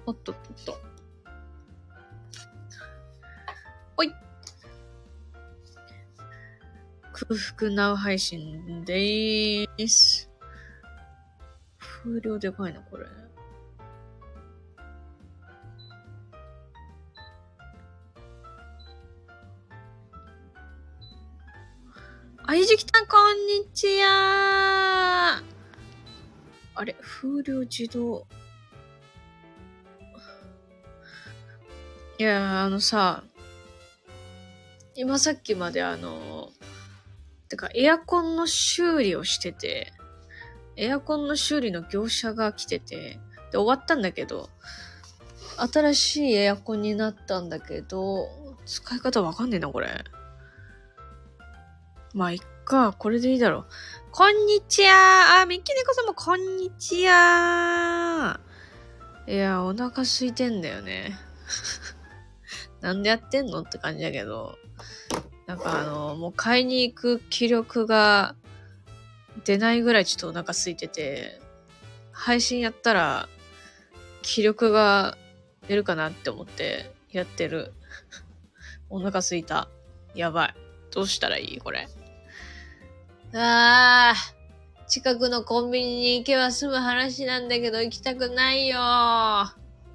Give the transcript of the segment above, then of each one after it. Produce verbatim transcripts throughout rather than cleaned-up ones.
おっとっとっと。おい。空腹な配信でーす。風量でかいな、これ。あ、いじきたん、こんにちは。あれ、風量自動。いやー、あのさ、今さっきまであの、てかエアコンの修理をしてて、エアコンの修理の業者が来てて、で、終わったんだけど、新しいエアコンになったんだけど、使い方わかんねえな、これ。まあ、いっか、これでいいだろう。こんにちは。あ、ミッキーネコさんもこんにちは。いや、お腹空いてんだよね。なんでやってんのって感じだけど、なんかあの、もう買いに行く気力が出ないぐらいちょっとお腹空いてて、配信やったら気力が出るかなって思ってやってる。お腹空いた。やばい。どうしたらいいこれ。あー、近くのコンビニに行けば済む話なんだけど行きたくないよー。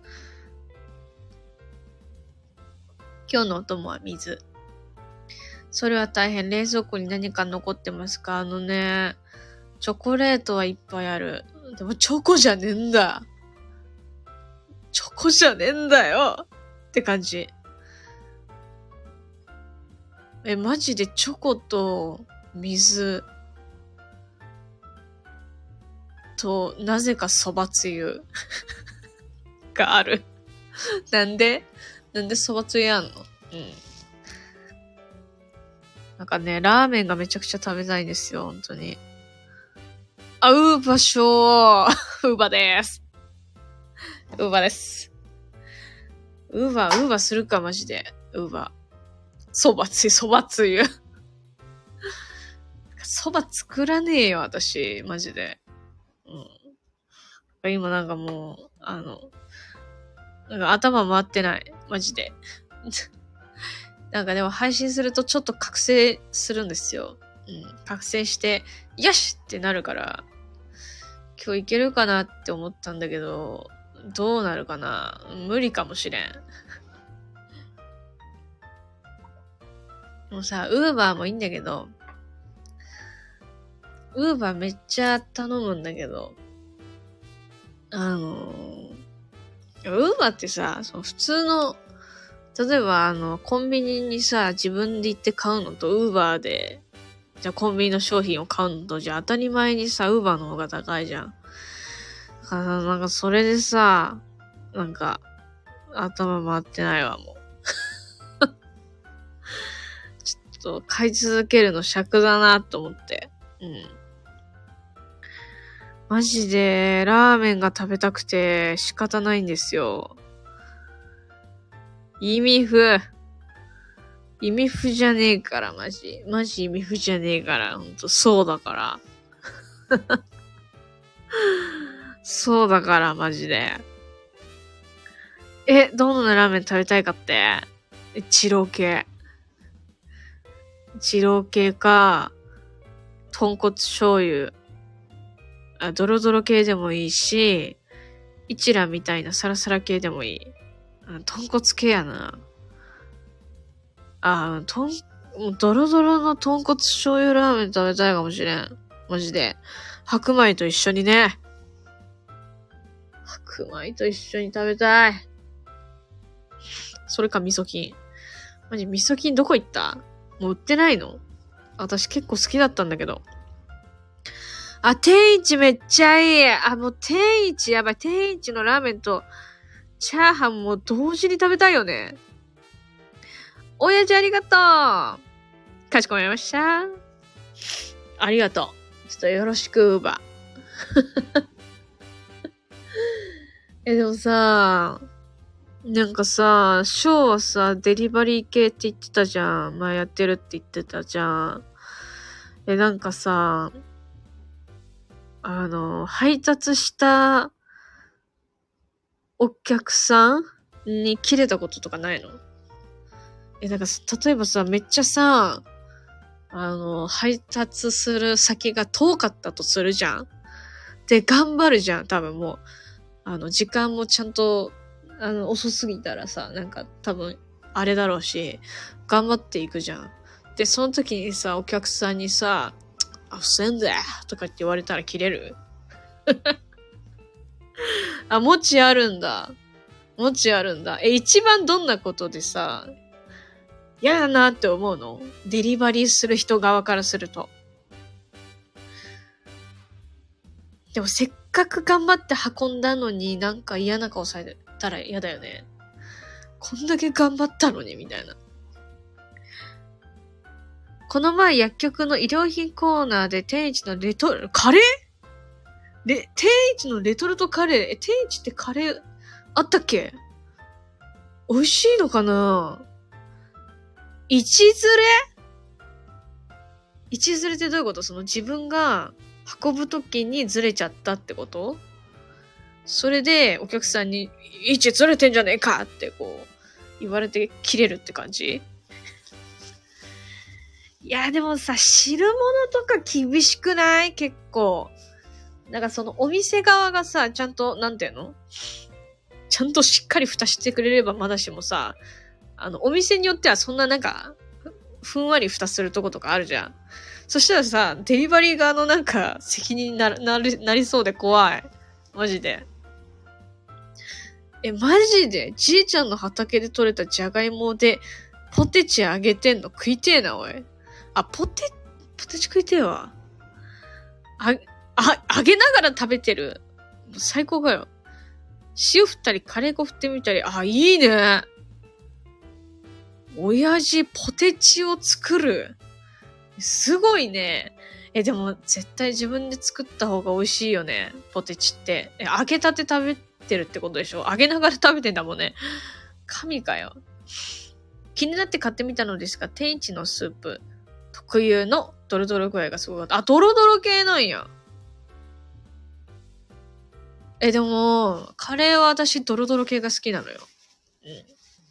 今日のお供は水。それは大変。冷蔵庫に何か残ってますか？あのね、チョコレートはいっぱいある。でもチョコじゃねえんだ。チョコじゃねえんだよって感じ。え、マジでチョコと水と、なぜか蕎麦つゆがある。なんでなんで蕎麦つゆあんの？うん。なんかね、ラーメンがめちゃくちゃ食べたいんですよ、本当に。あ、ウーバーショー。ウーバーです。ウーバーです。ウーバー、ウーバーするか、マジで。ウーバー。蕎麦つゆ、蕎麦つゆ。蕎麦作らねえよ、私。マジで。うん。今なんかもう、あの、なんか頭回ってない。マジで。なんかでも配信するとちょっと覚醒するんですよ。うん。覚醒して、よしってなるから、今日いけるかなって思ったんだけど、どうなるかな？無理かもしれん。もうさ、ウーバーもいいんだけど、ウーバーめっちゃ頼むんだけど、あのー、ウーバーってさ、その普通の、例えばあの、コンビニにさ、自分で行って買うのと、ウーバーで、じゃあコンビニの商品を買うのと、じゃあ当たり前にさ、ウーバーの方が高いじゃん。だからなんかそれでさ、なんか、頭回ってないわ、もう。ちょっと買い続けるの尺だなと思って。うん。マジで、ラーメンが食べたくて仕方ないんですよ。意味不。意味不じゃねえから、マジ。マジ意味不じゃねえから、ほんと、そうだから。そうだから、マジで。え、どんなラーメン食べたいかって。二郎系。二郎系か、豚骨醤油。あ、ドロドロ系でもいいし、一蘭みたいなサラサラ系でもいい。あ、豚骨系やな。あ、とん、もうドロドロの豚骨醤油ラーメン食べたいかもしれん。マジで。白米と一緒にね。白米と一緒に食べたい。それか味噌菌。マジ味噌菌どこ行った？もう売ってないの？私結構好きだったんだけど。あ、天一めっちゃいい。あ、もう天一やばい。天一のラーメンとチャーハンも同時に食べたいよね。親父ありがとう。かしこまりました。ありがとう。ちょっとよろしく、ウーバー。え、でもさ、なんかさ、ショーはさ、デリバリー系って言ってたじゃん。前やってるって言ってたじゃん。え、なんかさ、あの、配達したお客さんに切れたこととかないの？え、なんか、例えばさ、めっちゃさ、あの、配達する先が遠かったとするじゃん。で、頑張るじゃん、多分もう。あの、時間もちゃんと、あの、遅すぎたらさ、なんか多分、あれだろうし、頑張っていくじゃん。で、その時にさ、お客さんにさ、あ、せんだよとかって言われたら切れる？あ、もちあるんだ。もちあるんだ。え、一番どんなことでさ、嫌だなって思うの？デリバリーする人側からすると。でもせっかく頑張って運んだのになんか嫌な顔されたら嫌だよね。こんだけ頑張ったのにみたいな。この前薬局の衣料品コーナーで天一のレトル、カレーレ、天一のレトルトカレー。え、天一ってカレーあったっけ？美味しいのかな？一ずれ？一ずれってどういうこと？その自分が運ぶときにずれちゃったってこと？それでお客さんに位置ずれてんじゃねえかってこう言われて切れるって感じ？いやでもさ、汁物とか厳しくない？結構。なんかそのお店側がさ、ちゃんと、なんていうの？ちゃんとしっかり蓋してくれればまだしもさ、あの、お店によってはそんななんか、ふんわり蓋するとことかあるじゃん。そしたらさ、デリバリー側のなんか責任になる、なる、なりそうで怖い。マジで。え、マジでじいちゃんの畑で採れたじゃがいもでポテチあげてんの食いてえな、おい。あ、ポテ、ポテチ食いてえわ。あ、あ、あげながら食べてる。もう最高かよ。塩振ったりカレー粉振ってみたり。あ、いいね。親父ポテチを作る。すごいね。え、でも絶対自分で作った方が美味しいよね。ポテチって。え、揚げたて食べてるってことでしょ？揚げながら食べてんだもんね。神かよ。気になって買ってみたのですが、天一のスープ特有のドロドロ具合がすごかった。あ、ドロドロ系なんや。え、でも、カレーは私ドロドロ系が好きなのよ。うん。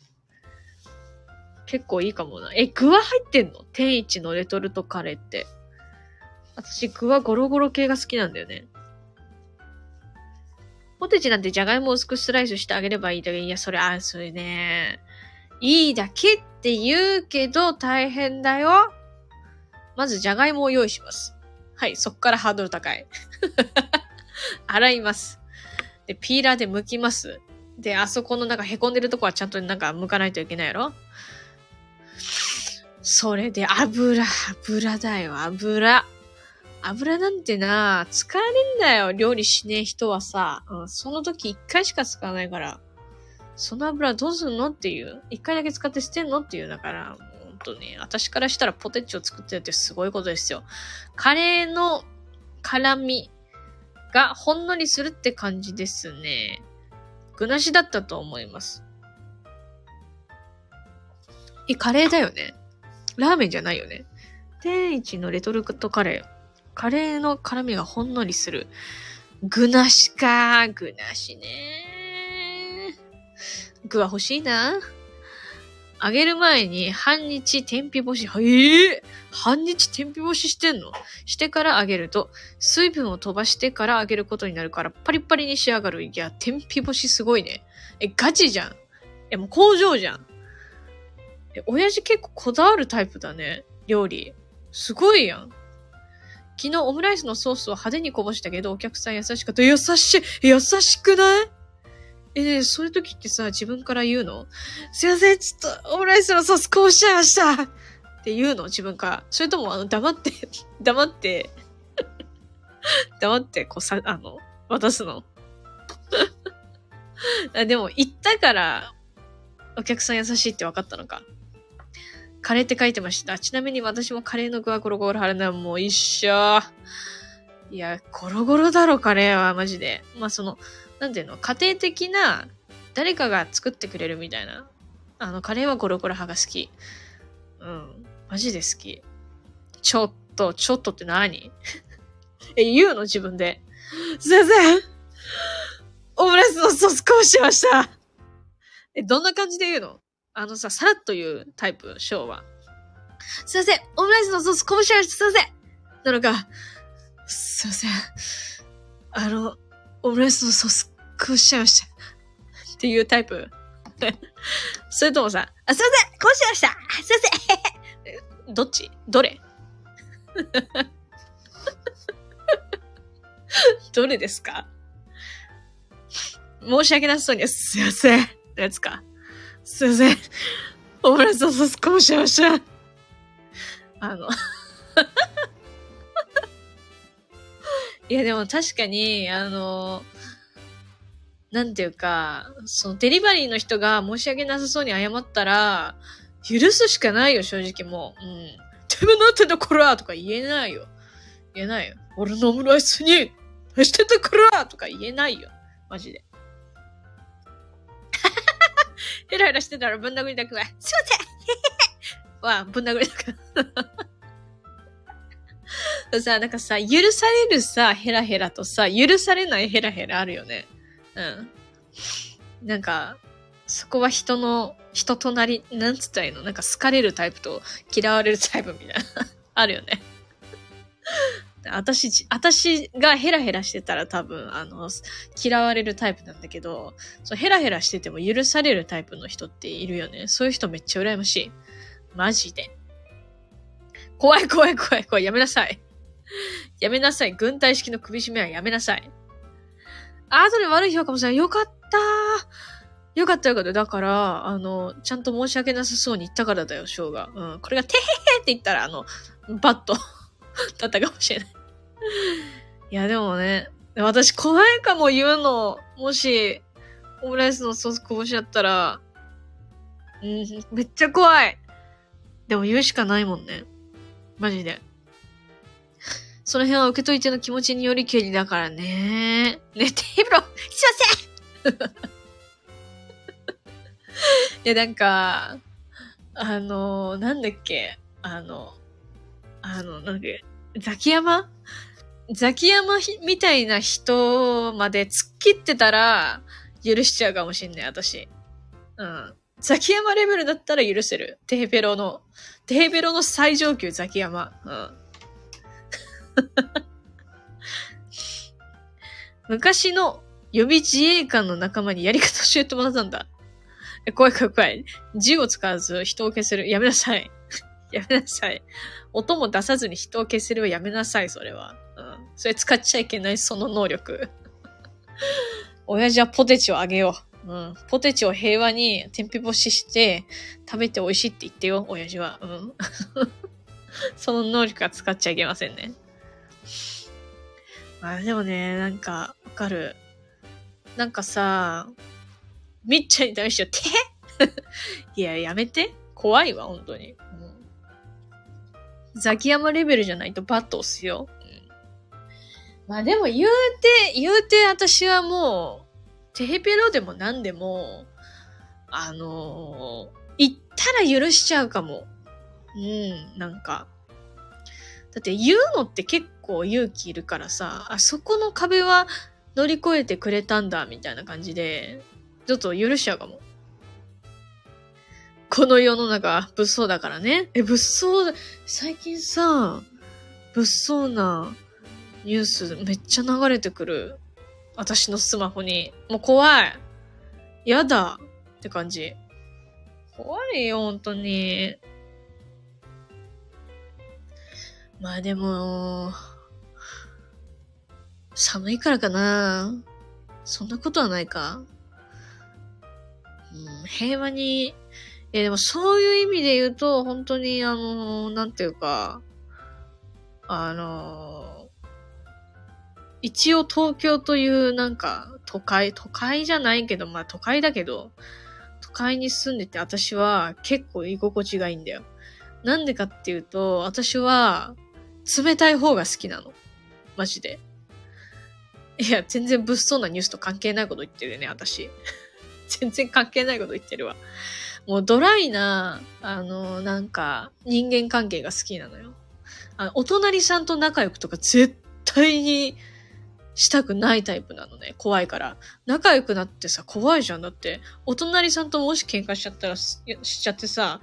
結構いいかもな。え、具は入ってんの？天一のレトルトカレーって。私、具はゴロゴロ系が好きなんだよね。ポテチなんてじゃがいもを薄くスライスしてあげればいいだけ。いや、それ、あ、それね。いいだけって言うけど大変だよ。まずじゃがいもを用意します。はい、そっからハードル高い。洗います。で、ピーラーで剥きます。で、あそこのなんか凹んでるとこはちゃんとなんか剥かないといけないやろ？それで油、油だよ、油。油なんてな、使わねえんだよ。料理しねえ人はさ。うん、その時一回しか使わないから。その油どうすんのっていう。一回だけ使って捨てんのっていう。だから、ほんとね、私からしたらポテチを作ってるってすごいことですよ。カレーの辛みがほんのりするって感じですね。具なしだったと思います。え、カレーだよね。ラーメンじゃないよね。天一のレトルトカレー。カレーの辛みがほんのりする。具なしか。具なしね。具は欲しいな。揚げる前に半日天日干し。ええー、半日天日干ししてんの？してから揚げると、水分を飛ばしてから揚げることになるからパリパリに仕上がる。いや、天日干しすごいね。え、ガチじゃん。え、もう工場じゃん。え、親父結構こだわるタイプだね。料理。すごいやん。昨日オムライスのソースを派手にこぼしたけど、お客さん優しかった。優しい。優しくない？え、ね、そういう時ってさ、自分から言うの？すいません、ちょっとオムライスのソースこぼしちゃいましたって言うの？自分から。それとも、あの、黙って、黙って、黙って、こうさ、あの、渡すの？あ、でも、言ったから、お客さん優しいって分かったのか。カレーって書いてました。ちなみに私もカレーの具はゴロゴロ貼るのはもう一緒。いや、ゴロゴロだろ、カレーは、マジで。まあ、その、なんていうの、家庭的な、誰かが作ってくれるみたいな。あの、カレーはゴロゴロ派が好き。うん。マジで好き。ちょっと、ちょっとって何？え、言うの？自分で。すいません。オオムライスのソースこぼしました。え、どんな感じで言うの？あのさ、さらっと言うタイプ、ショーは。すいません、オムライスのソースこぼしました。すいません。なのか、すいません。あの、オムライスのソースこぼしちゃいました。っていうタイプ。それともさ、あ、すいません、こぼしました。すいません。どっち？どれ？どれですか？申し訳なさそうに、すいません。のやつか。すいません。オムライスのソースこぼしちゃいました。あの。いやでも確かに、あの、なんていうか、そのデリバリーの人が申し訳なさそうに謝ったら、許すしかないよ、正直もう。うん。てめえなってんだこらとか言えないよ。言えないよ。俺のオムライスに、出してたこらとか言えないよ。マジで。ヘラヘラしてたらぶん殴りたくない。すいませんわ、ぶん殴りたくない。さ、なんかさ、許されるさ、ヘラヘラとさ、許されないヘラヘラあるよね。うん。なんか、そこは人の、人となり、なんつったらいいの？なんか好かれるタイプと嫌われるタイプみたいな。あるよね。私、私がヘラヘラしてたら多分、あの、嫌われるタイプなんだけど、そうヘラヘラしてても許されるタイプの人っているよね。そういう人めっちゃ羨ましい。マジで。怖い怖い怖い怖い。やめなさい。やめなさい。軍隊式の首絞めはやめなさい。あとで悪い評価もさ、よかったー。よかったよかった。だから、あの、ちゃんと申し訳なさそうに言ったからだよ、ショーが。うん。これがてへへって言ったら、あの、バッとだったかもしれない。いや、でもね、私怖いかも言うの。もし、オムライスのソースこぼしちゃったら、うん、めっちゃ怖い。でも言うしかないもんね。マジで。その辺は受け取り手の気持ちによりけりだからね。ね、テーブル、すいませんいや、なんか、あの、なんだっけ、あの、あの、なんだっけ、ザキヤマザキヤマみたいな人まで突っ切ってたら、許しちゃうかもしんない、私。うん。ザキヤマレベルだったら許せる。テヘペロの。テヘペロの最上級ザキヤマ。うん。昔の予備自衛官の仲間にやり方教えてもらったんだ。え、怖い怖い怖い。銃を使わず人を消せる。やめなさい。やめなさい。音も出さずに人を消せるはやめなさい、それは。うん。それ使っちゃいけない、その能力。親父はポテチをあげよう。うん。ポテチを平和に天日干しして食べて美味しいって言ってよ、親父は。うん。その能力は使っちゃいけませんね。あ、でもね、なんか、わかる。なんかさ、みっちゃんに試しちゃっていや、やめて。怖いわ、本当に。うん、ザキヤマレベルじゃないとバッと押すよ。うん、まあでも言うて、言うて私はもう、テヘペロでも何でも、あのー、言ったら許しちゃうかも。うん、なんか。だって言うのって結構勇気いるからさ、あそこの壁は乗り越えてくれたんだ、みたいな感じで、ちょっと許しちゃうかも。この世の中、物騒だからね。え、物騒だ、最近さ、物騒なニュースめっちゃ流れてくる。私のスマホに。もう怖い。やだ。って感じ。怖いよ、本当に。まあでも、寒いからかな。そんなことはないか。うん、平和に、え、でもそういう意味で言うと、本当にあの、なんていうか、あの、一応東京というなんか都会、都会じゃないけど、まあ都会だけど、都会に住んでて私は結構居心地がいいんだよ。なんでかっていうと、私は冷たい方が好きなの。マジで。いや、全然物騒なニュースと関係ないこと言ってるよね、私。全然関係ないこと言ってるわ。もうドライな、あの、なんか、人間関係が好きなのよ。あの、お隣さんと仲良くとか絶対にしたくないタイプなのね。怖いから。仲良くなってさ、怖いじゃん。だって、お隣さんともし喧嘩しちゃったら、しちゃってさ、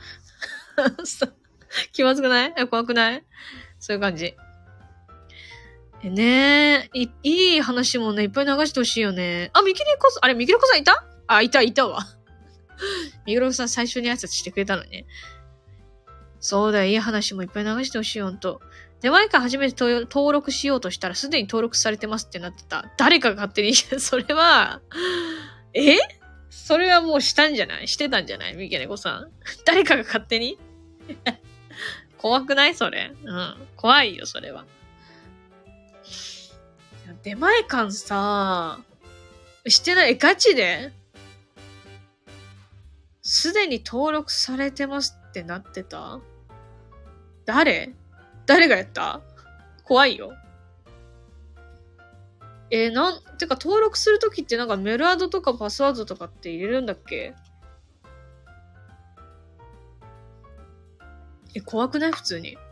気まずくない？え、怖くない？そういう感じ。えねえ、い、いい話もね、いっぱい流してほしいよね。あ、ミキリコさん、あれ、ミキリコさんいた？あ、いた、いたわ。ミキリコさん最初に挨拶してくれたのね。そうだよ、いい話もいっぱい流してほしいよ、ほんと。出前館初めて登録しようとしたら、すでに登録されてますってなってた。誰かが勝手に、それは、え？それはもうしたんじゃない？してたんじゃない？ミケネコさん。誰かが勝手に怖くない？それ。うん。怖いよ、それは。出前館さ、してない？ガチで？すでに登録されてますってなってた？誰？誰がやった？怖いよ。えー、なん、てか登録するときってなんかメールアドとかパスワードとかって入れるんだっけ？え、怖くない？普通に。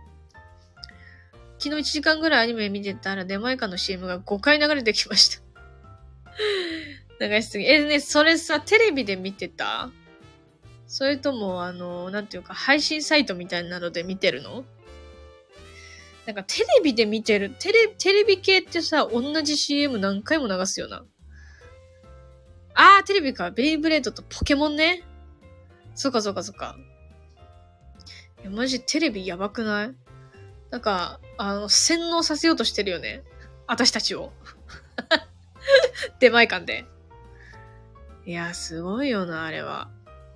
昨日いちじかんぐらいアニメ見てたら出前館の シーエム がごかい流れてきました。流しすぎ。え、ね、それさ、テレビで見てた？それとも、あの、なんていうか、配信サイトみたいなので見てるの？なんかテレビで見てる、テレ、テレビ系ってさ、同じ シーエム 何回も流すよな。あー、テレビか。ベイブレードとポケモンね。そっかそっかそっか。いや、マジテレビやばくない？なんか、あの、洗脳させようとしてるよね。私たちを。出前館で。いや、すごいよな、あれは。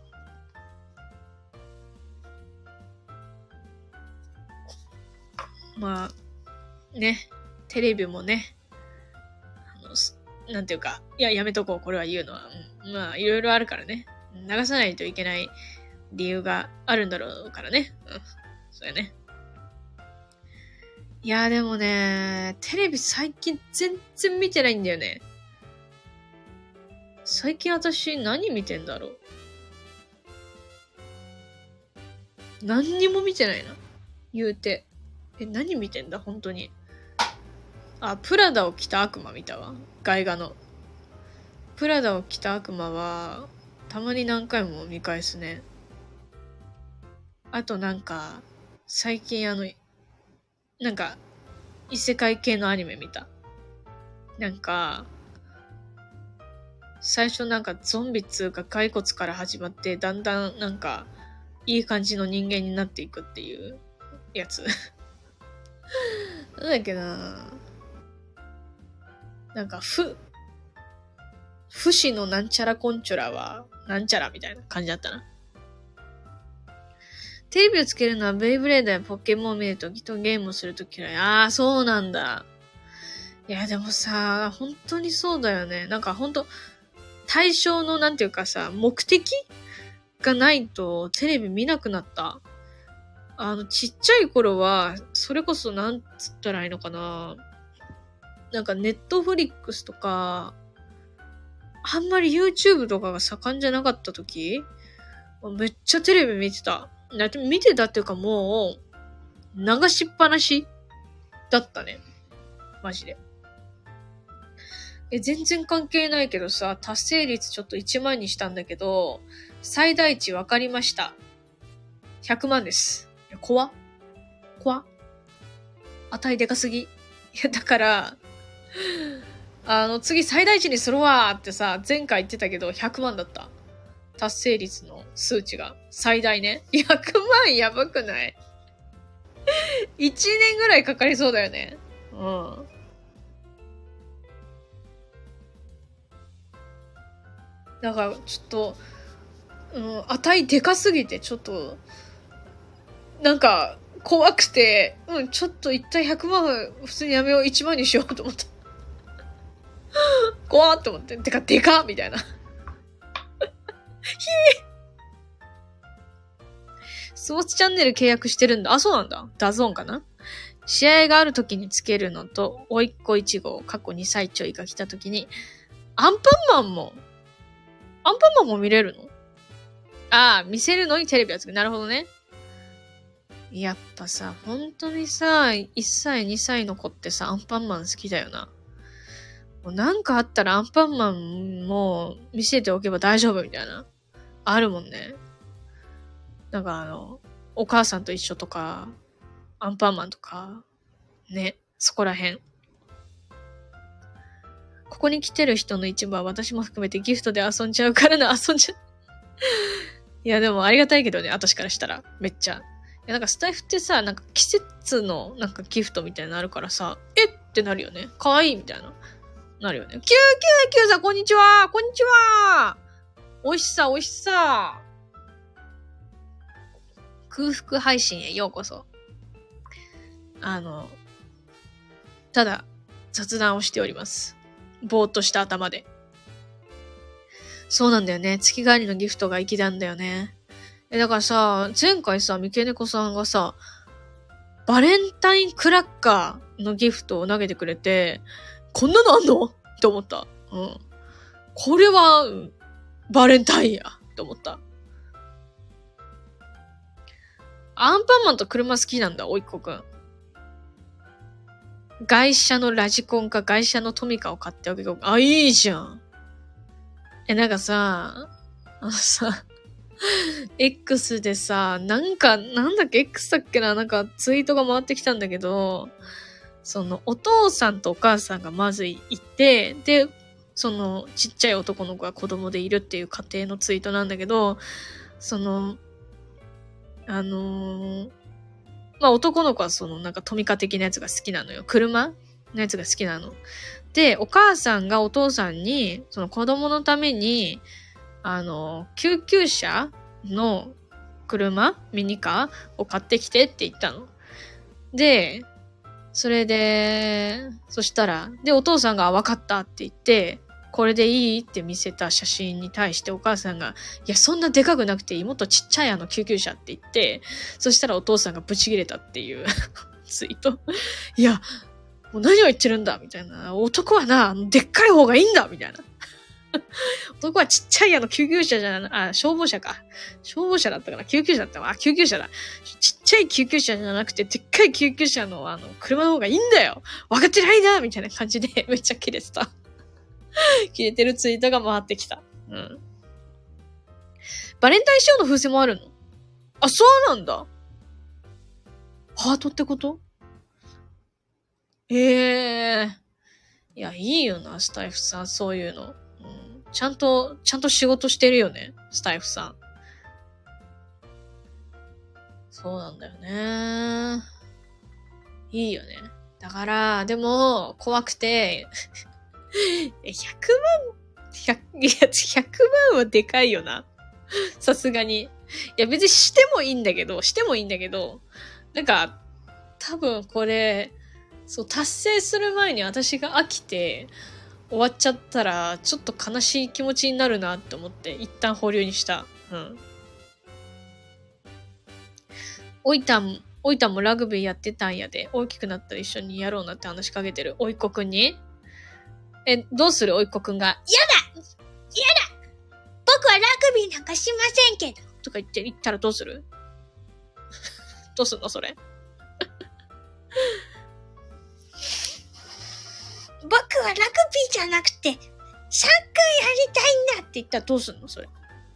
まあ、ね。テレビもね。あの、なんていうか、いや、やめとこう、これは言うのは。うん、まあ、いろいろあるからね。流さないといけない理由があるんだろうからね。うん。そうやね。いや、でもね、テレビ最近全然見てないんだよね。最近私何見てんだろう。何にも見てないな。言うて。え、何見てんだ本当に。あ、プラダを着た悪魔見たわ。外画の。プラダを着た悪魔は、たまに何回も見返すね。あとなんか、最近あの、なんか、異世界系のアニメ見た。なんか、最初なんかゾンビっつうか骸骨から始まって、だんだんなんか、いい感じの人間になっていくっていうやつ。なんだっけななんか、ふ、不死のなんちゃらコンチョラは、なんちゃらみたいな感じだったな。テレビをつけるのはベイブレードやポケモンを見るときとゲームをするとき嫌い。ああ、そうなんだ。いや、でもさ、本当にそうだよね。なんか本当対象のなんていうかさ、目的がないとテレビ見なくなった。あの、ちっちゃい頃は、それこそなんつったらいいのかな。なんかネットフリックスとか、あんまり YouTube とかが盛んじゃなかった時、めっちゃテレビ見てた。だって見てたっていうかもう、流しっぱなしだったね。マジで。え、全然関係ないけどさ、達成率ちょっといちまんにしたんだけど、最大値分かりました。ひゃくまんです。いや、怖っ。怖っ。値でかすぎ。いや、だから、あの、次最大値にするわーってさ、前回言ってたけど、ひゃくまんだった。達成率の数値が。最大ね。ひゃくまんやばくない？ いち 年ぐらいかかりそうだよね。うん。だから、ちょっと、うん、値でかすぎて、ちょっと、なんか、怖くて、うん、ちょっと一体ひゃくまん普通にやめよう、いちまんにしようと思った。怖っと思って。てか、でかっみたいな。ひぇスポーツチャンネル契約してるんだ。あ、そうなんだ。ダゾーンかな。試合がある時につけるのと、おいっ子いち号、過去にさいちょいが来た時に、アンパンマンも、アンパンマンも見れるの？ああ、見せるのにテレビをつける。なるほどね。やっぱさ、本当にさ、いっさい、にさいの子ってさ、アンパンマン好きだよな。 もうなんかあったらアンパンマンも見せておけば大丈夫みたいな。あるもんね。なんかあの、お母さんと一緒とか、アンパンマンとか、ね、そこらへん。ここに来てる人の一部は私も含めてギフトで遊んじゃうからな、遊んじゃう。いやでもありがたいけどね、私からしたら。めっちゃ。いやなんかスタイフってさ、なんか季節のなんかギフトみたいなのあるからさ、えってなるよね。かわいいみたいな。なるよね。きゅうきゅうきゅうさん、こんにちはこんにちはおいしさ、おいしさ空腹配信へようこそ。あの、ただ、雑談をしております。ぼーっとした頭で。そうなんだよね。月替わりのギフトが粋なんだよね。え、だからさ、前回さ、三毛猫さんがさ、バレンタインクラッカーのギフトを投げてくれて、こんなのあんのって思った。うん。これは、バレンタインやって思った。アンパンマンと車好きなんだ、おいっ子くん。外車のラジコンか外車のトミカを買ってあげよう。あ、いいじゃん。え、なんかさ、あのさ、X でさ、なんか、なんだっけ、X だっけな、なんかツイートが回ってきたんだけど、そのお父さんとお母さんがまずいて、で、そのちっちゃい男の子が子供でいるっていう家庭のツイートなんだけど、その、あのー、まあ、男の子はそのなんかトミカ的なやつが好きなのよ。車のやつが好きなの。で、お母さんがお父さんに、その子供のために、あの、救急車の車ミニカーを買ってきてって言ったの。で、それで、そしたら、で、お父さんが分かったって言って、これでいいって見せた写真に対してお母さんが、いや、そんなでかくなくていい、もっとちっちゃいあの救急車って言って、そしたらお父さんがブチ切れたっていうツイート。いや、もう何を言ってるんだみたいな。男はな、でっかい方がいいんだみたいな。男はちっちゃいあの救急車じゃな、あ、消防車か。消防車だったかな救急車だったわ。あ、救急車だ。ちっちゃい救急車じゃなくて、でっかい救急車のあの、車の方がいいんだよ分かってないなみたいな感じで、めっちゃキレてた。キレてるツイートが回ってきた。うん。バレンタイン仕様の風船もあるの？あ、そうなんだ。ハートってこと？ええー。いや、いいよな、スタイフさん、そういうの。ちゃんと、ちゃんと仕事してるよね。スタイフさん。そうなんだよね。いいよね。だから、でも、怖くて、ひゃくまん、ひゃく、いや、ひゃくまんはでかいよな。さすがに。いや、別にしてもいいんだけど、してもいいんだけど、なんか、多分これ、そう、達成する前に私が飽きて、終わっちゃったら、ちょっと悲しい気持ちになるなって思って、一旦保留にした。うん。おいたん、おいたんもラグビーやってたんやで、大きくなったら一緒にやろうなって話しかけてる。おいっ子くんにえ、どうするおいっ子くんが。やだやだ僕はラグビーなんかしませんけどとか言って、言ったらどうするどうすんのそれ。僕はラグビーじゃなくて、サッカーやりたいんだって言ったらどうすんのそれ。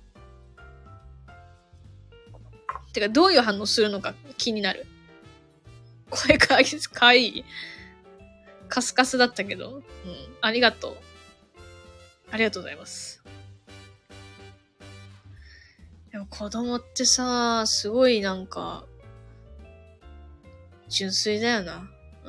てか、どういう反応するのか気になる。声かわいい。カスカスだったけど。うん。ありがとう。ありがとうございます。でも子供ってさ、すごいなんか、純粋だよな。うん。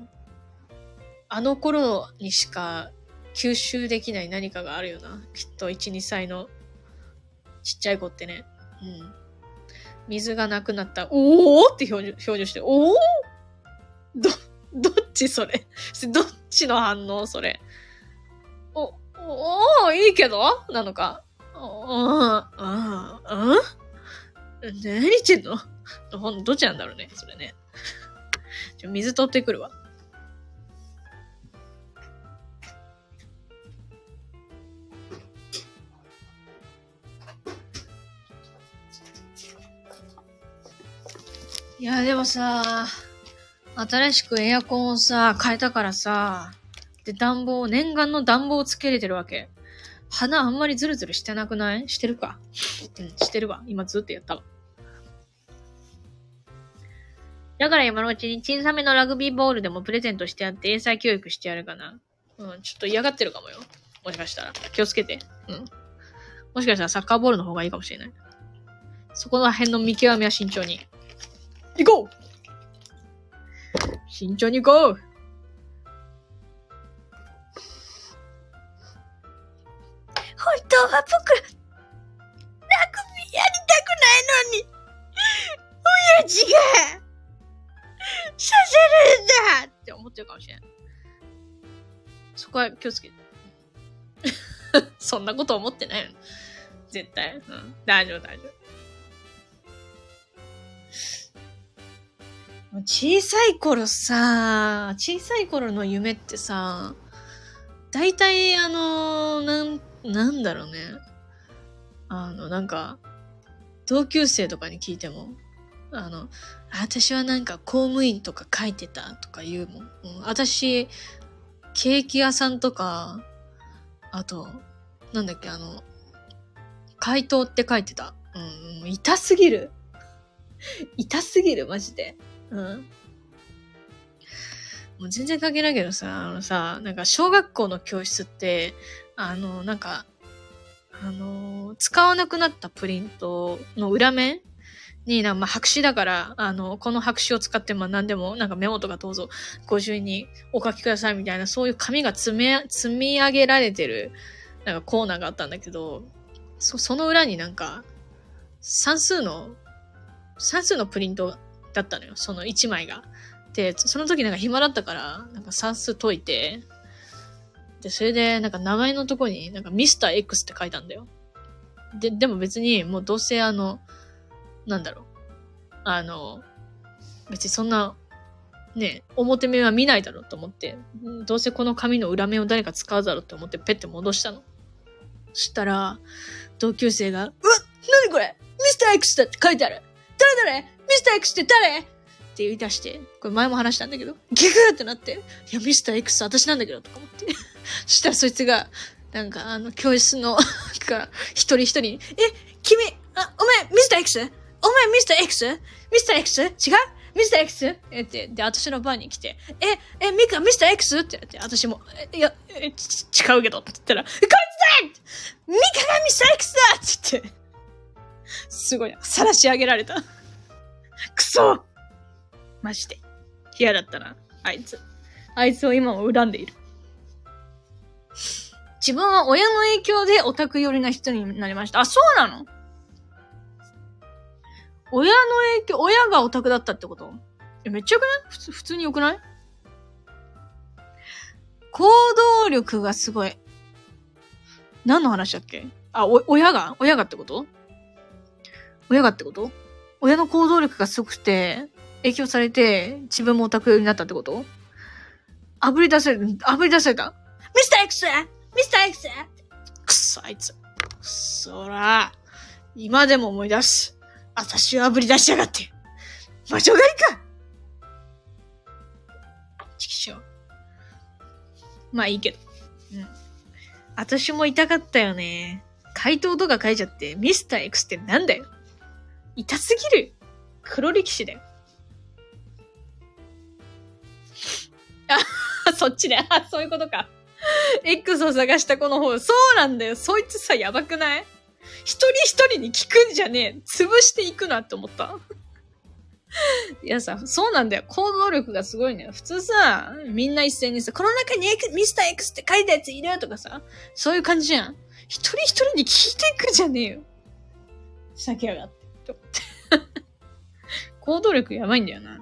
あの頃にしか吸収できない何かがあるよな。きっといち、にさいのちっちゃい子ってね。うん。水がなくなった。おーって表情、表情して。おーど、どっちそれどっちの反応それ。お、おーいいけどなのか。おー、あー、あー何言ってんのほん、どっちなんだろうね、それね。ちょ、水取ってくるわ。いや、でもさ、新しくエアコンをさ、変えたからさ、 で、暖房、念願の暖房をつけれてるわけ。鼻あんまりズルズルしてなくない？してるか。うん、してるわ。今ずっとやったわ。だから今のうちに小さめのラグビーボールでもプレゼントしてやって英才教育してやるかな。うん、ちょっと嫌がってるかもよ。もしかしたら。気をつけて。うん。もしかしたらサッカーボールの方がいいかもしれない。そこら辺の見極めは慎重に。行こう！慎重に行こう！本当は僕、ラグビーやりたくないのに、親父が、させるんだって思ってるかもしれない。そこは気をつけて。そんなこと思ってないよ。絶対。うん。大丈夫、大丈夫。小さい頃さ、小さい頃の夢ってさ、大体あの、なん、なんだろうね。あの、なんか、同級生とかに聞いても、あの、私はなんか公務員とか書いてたとか言うもん。うん、私、ケーキ屋さんとか、あと、なんだっけ、あの、怪盗って書いてた。うん、痛すぎる。痛すぎる、マジで。うん。もう全然関係ないけどさ、あのさ、なんか小学校の教室って、あの、なんか、あの、使わなくなったプリントの裏面に、なんかまあ白紙だから、あの、この白紙を使ってまあ何でも、なんかメモとかどうぞご自由にお書きくださいみたいな、そういう紙が積め、積み上げられてる、なんかコーナーがあったんだけど、そ、その裏になんか、算数の、算数のプリントだったのよ、そのいちまいが。で、その時なんか暇だったから、なんか算数解いて、で、それで、なんか名前のとこに、なんかミスター X って書いたんだよ。で、でも別に、もうどうせあの、なんだろう。あの、別にそんな、ね、表面は見ないだろうと思って、どうせこの紙の裏面を誰か使うだろうと思ってペッて戻したの。そしたら、同級生が、うわっ何これミスター X だって書いてある誰誰ミスター X って誰って言い出して、これ前も話したんだけど、ギクーってなって、いや、ミスター X 私なんだけど、とか思って。そしたらそいつが、なんかあの、教室の、か、一人一人に、え、君、あ、お前、ミスター X? お前、ミスター X? ミスター X? 違うミスター X? えって、で、私の番に来て、え、え、ミカ、ミスター X? って言って、私も、え、いや、え、ち、違うけど、って言ったら、こいつだミカがミスター X だって言って、すごい、晒し上げられた。くそマジで。嫌だったな。あいつ。あいつを今も恨んでいる。自分は親の影響でオタク寄りな人になりました。あ、そうなの？親の影響、親がオタクだったってこと？え、めっちゃよくない？普通、普通によくない？行動力がすごい。何の話だっけ？あ、お、親が親がってこと？親がってこと？親の行動力がすごくて、影響されて、自分もオタク寄りになったってこと？炙り出された、炙り出された。ミスター X! ミスター X! くっそ、あいつ。くっそら。今でも思い出す。私を炙り出しやがって。魔女狩りか！ちきしょう。まあいいけど。うん。私も痛かったよね。回答とか書いちゃって、ミスター X ってなんだよ。痛すぎる。黒歴史だよ。あ、そっちね。あ、そういうことか。X を探した子の方、そうなんだよ。そいつさ、やばくない？一人一人に聞くんじゃねえ。潰していくなって思った。いやさ、そうなんだよ。行動力がすごいね。普通さ、みんな一斉にさ、この中にミスター X って書いたやついるとかさ、そういう感じじゃん。一人一人に聞いていくじゃねえよ。ふざけやがって。と思って。行動力やばいんだよな。うん。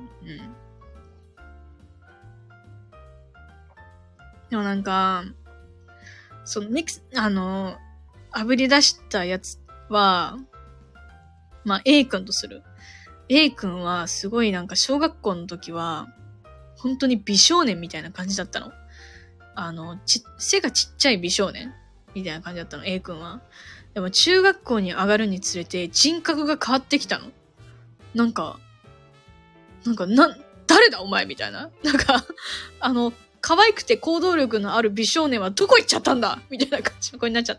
でもなんか、そのミクス、あの、炙り出したやつは、まあ A 君とする。A 君はすごいなんか小学校の時は、本当に美少年みたいな感じだったの。あの、ち、背がちっちゃい美少年みたいな感じだったの、A 君は。でも中学校に上がるにつれて人格が変わってきたの。なんか、なんか、な、誰だお前みたいな。なんか、あの、 可愛くて行動力のある美少年はどこ行っちゃったんだみたいな感じの子になっちゃって。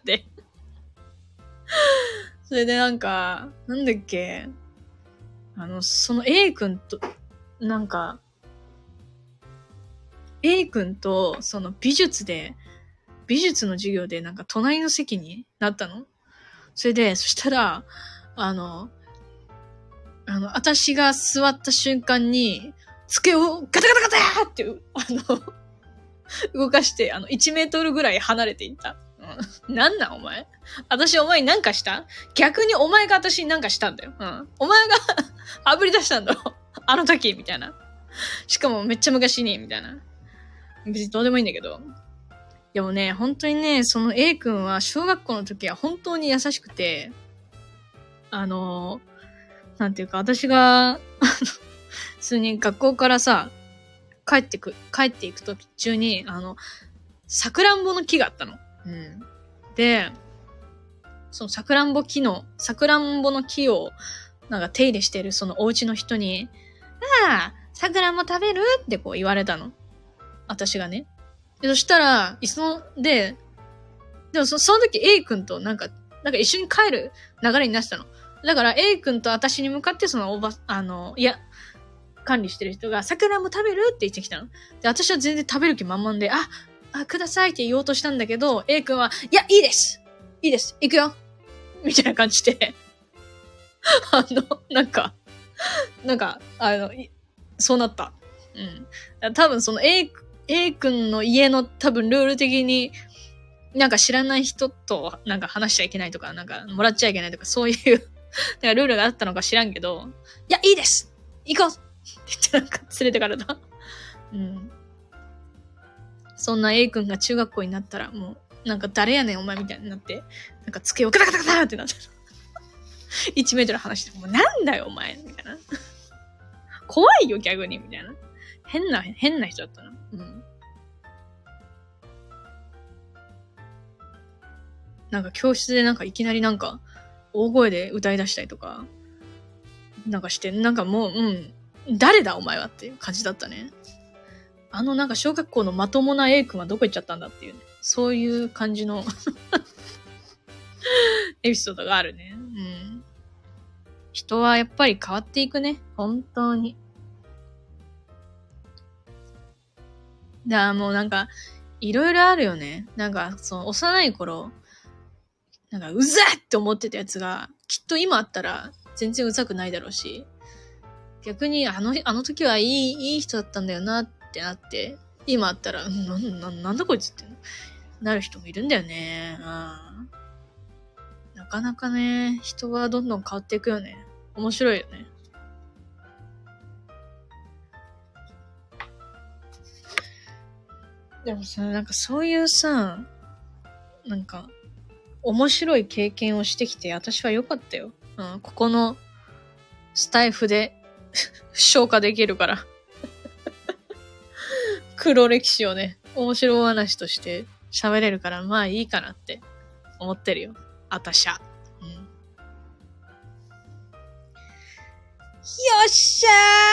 それでなんか、なんだっけ、あの、その A 君と、なんか、A 君と、その美術で、美術の授業でなんか隣の席になったの。それで、そしたら、あの、あの、私が座った瞬間に、机をガタガタガターって、あの、動かして、あの、いちメートルぐらい離れていった。うん、なんなんお前私お前に何かした？逆にお前が私に何かしたんだよ。うん。お前が炙り出したんだろあの時みたいな。しかもめっちゃ昔にみたいな。別にどうでもいいんだけど。でもね、本当にね、その A 君は小学校の時は本当に優しくて、あの、なんていうか、私が、あの、普通に学校からさ、帰ってく、帰っていく途中に、あの、さくらんぼの木があったの。うん。で、そのさくらんぼ木の、さくらんぼの木を、なんか手入れしてるそのお家の人に、ああ、さくらんぼ食べるってこう言われたの。私がね。でそしたら、いそで、でもそその時 A 君となんか、なんか一緒に帰る流れになってたの。だから A 君と私に向かってそのおば、あの、いや、管理してる人が、さくらんぼ食べるって言ってきたの。で、私は全然食べる気満々で、あ、あ、くださいって言おうとしたんだけど、A 君は、いや、いいですいいです行くよみたいな感じで、あの、なんか、なんか、あの、そうなった。うん。多分その A、A 君の家の多分ルール的に、なんか知らない人となんか話しちゃいけないとか、なんかもらっちゃいけないとか、そういう、なんかルールがあったのか知らんけど、いや、いいです行こうって言ってなんか連れてかれた。うん。そんな A 君が中学校になったら、もう、なんか誰やねんお前みたいになって、なんか机をガタガタガタってなって、いちメートル離して、もうなんだよお前みたいな。怖いよ逆にみたいな。変な、変な人だったな。うん。なんか教室でなんかいきなりなんか、大声で歌い出したりとか、なんかして、なんかもう、うん、誰だお前はっていう感じだったね。あのなんか小学校のまともな A 君はどこ行っちゃったんだっていうね。そういう感じのエピソードがあるね。うん。人はやっぱり変わっていくね。本当に。だからもうなんか、いろいろあるよね。なんか、その幼い頃、なんかうざって思ってたやつが、きっと今あったら全然うざくないだろうし、逆にあの、あの時はいい、いい人だったんだよなってなって、今あったら、な、な、なんだこいつってなる人もいるんだよね。うん。なかなかね、人はどんどん変わっていくよね。面白いよね。でもさ、なんかそういうさ、なんか、面白い経験をしてきて、私は良かったよ。うん、ここのスタイフで消化できるから。黒歴史をね、面白話として喋れるから、まあいいかなって思ってるよ。あたしゃ。うん、よっしゃ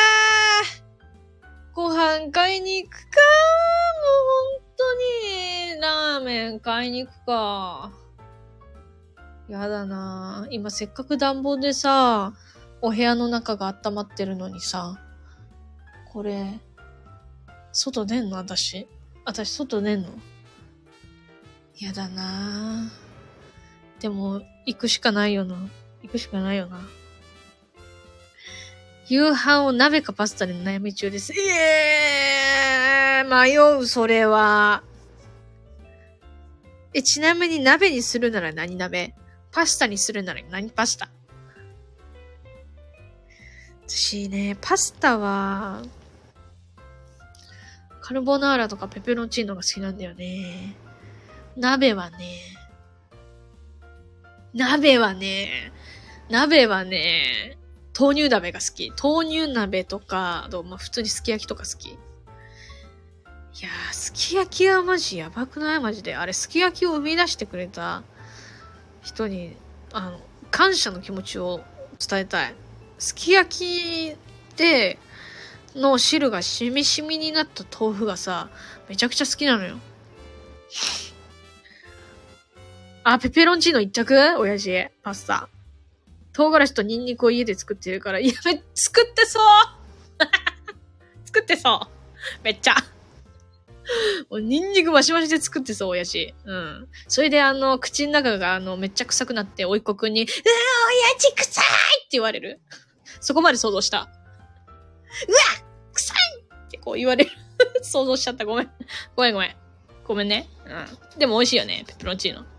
ーご飯買いに行くかーもう本当に、ラーメン買いに行くか。やだなぁ。今せっかく暖房でさ、お部屋の中が温まってるのにさ、これ、外出んの私。私外出んのやだなぁ。でも、行くしかないよな。行くしかないよな。夕飯を鍋かパスタで悩み中です。えー、迷う、それは。え、ちなみに鍋にするなら何鍋？パスタにするなら何パスタ？私ね、パスタは、カルボナーラとかペペロンチーノが好きなんだよね。鍋はね、鍋はね、鍋はね、豆乳鍋が好き。豆乳鍋とか、あと、まあ、普通にすき焼きとか好き。いやー、すき焼きはマジやばくないマジで。あれ、すき焼きを生み出してくれた人に、あの、感謝の気持ちを伝えたい。すき焼きで、の汁がしみしみになった豆腐がさ、 めちゃくちゃ好きなのよ。あ、ペペロンチーノ一択親父。パスタ。唐辛子とニンニクを家で作ってるから、いや、め、作ってそう作ってそうめっちゃ。もうニンニクマシマシで作ってそう、親父。うん。それであの、口の中があの、めっちゃ臭くなって、おいっ子くんに、うわ、親父臭いって言われる。そこまで想像した。うわ臭いってこう言われる。想像しちゃった。ごめん。ごめんごめん。ごめんね。うん。でも美味しいよね、ペペロンチーノ。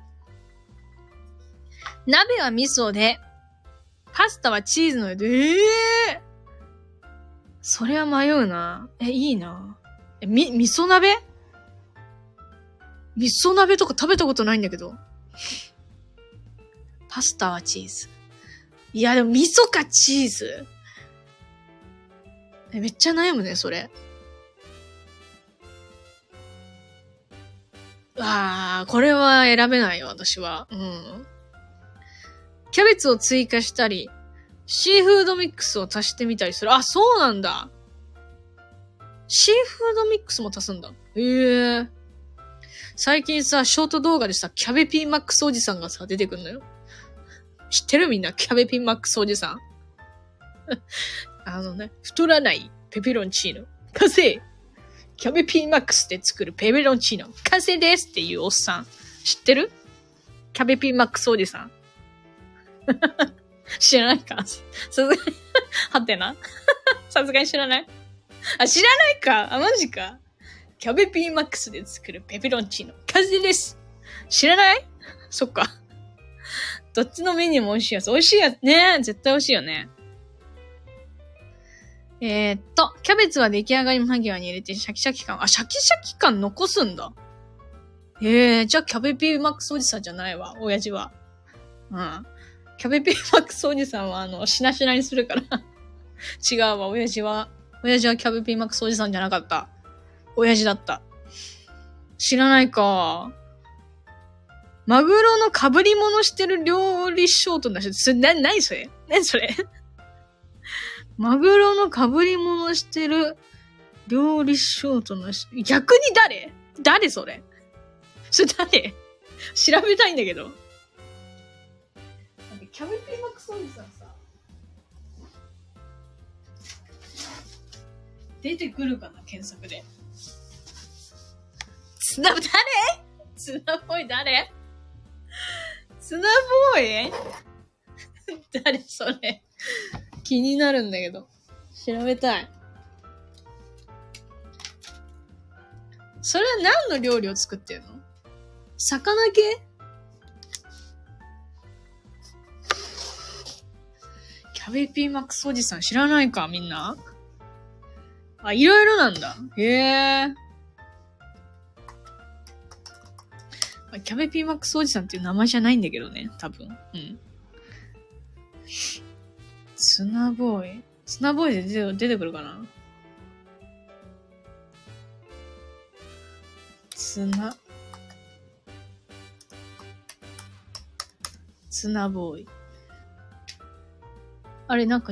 鍋は味噌で、パスタはチーズので、ええー、それは迷うな。え、いいな。え、み、味噌鍋味噌鍋とか食べたことないんだけど。パスタはチーズ。いや、でも味噌かチーズ。え、めっちゃ悩むね、それ。あー、これは選べないよ、私は。うん。キャベツを追加したり、シーフードミックスを足してみたりする。あ、そうなんだ。シーフードミックスも足すんだ。へえー。最近さ、ショート動画でさ、キャベピーマックスおじさんがさ、出てくんのよ。知ってるみんな、キャベピーマックスおじさん。あのね、太らないペペロンチーノ。完成！キャベピーマックスで作るペペロンチーノ。完成ですっていうおっさん。知ってる？キャベピーマックスおじさん。知らないか？さすがに、はてな。さすがに知らない？あ、知らないか？あ、マジか。キャベピーマックスで作るペペロンチーノ。完成です。知らない？そっか。どっちのメニューも美味しいやつ。美味しいやつね。絶対美味しいよね。えー、っと、キャベツは出来上がり間際に入れてシャキシャキ感。あ、シャキシャキ感残すんだ。えー、じゃあキャベピーマックスおじさんじゃないわ。親父は。うん。キャベピーマックスおじさんはあの、しなしなにするから。違うわ、親父は。親父はキャベピーマックスおじさんじゃなかった。親父だった。知らないか。マグロの被り物してる料理ショートなし。それ、な、なにそれなにそれマグロの被り物してる料理ショートなし。逆に誰誰それそれ誰調べたいんだけど。キャベピーマックスおじさんさ。出てくるかな検索で。ツナ、誰ツナボーイ誰ツナボーイ誰それ気になるんだけど。調べたい。それは何の料理を作ってるの？魚系？キャベピーマックスおじさん知らないかみんな？あ、いろいろなんだ。へえ。キャベピーマックスおじさんっていう名前じゃないんだけどね、多分。うん。ツナボーイ。ツナボーイで出て、出てくるかな？ツナ。ツナボーイ。あれ、なんか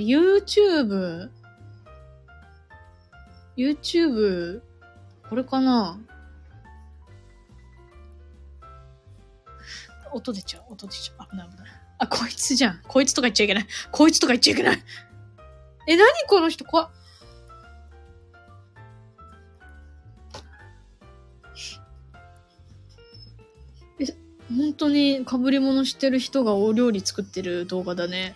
YouTube、YouTube、これかな？音出ちゃう、音出ちゃう。危ない危ない。あ、こいつじゃん。こいつとか言っちゃいけない。こいつとか言っちゃいけない。え、なにこの人、怖っ。え、本当に被り物してる人がお料理作ってる動画だね。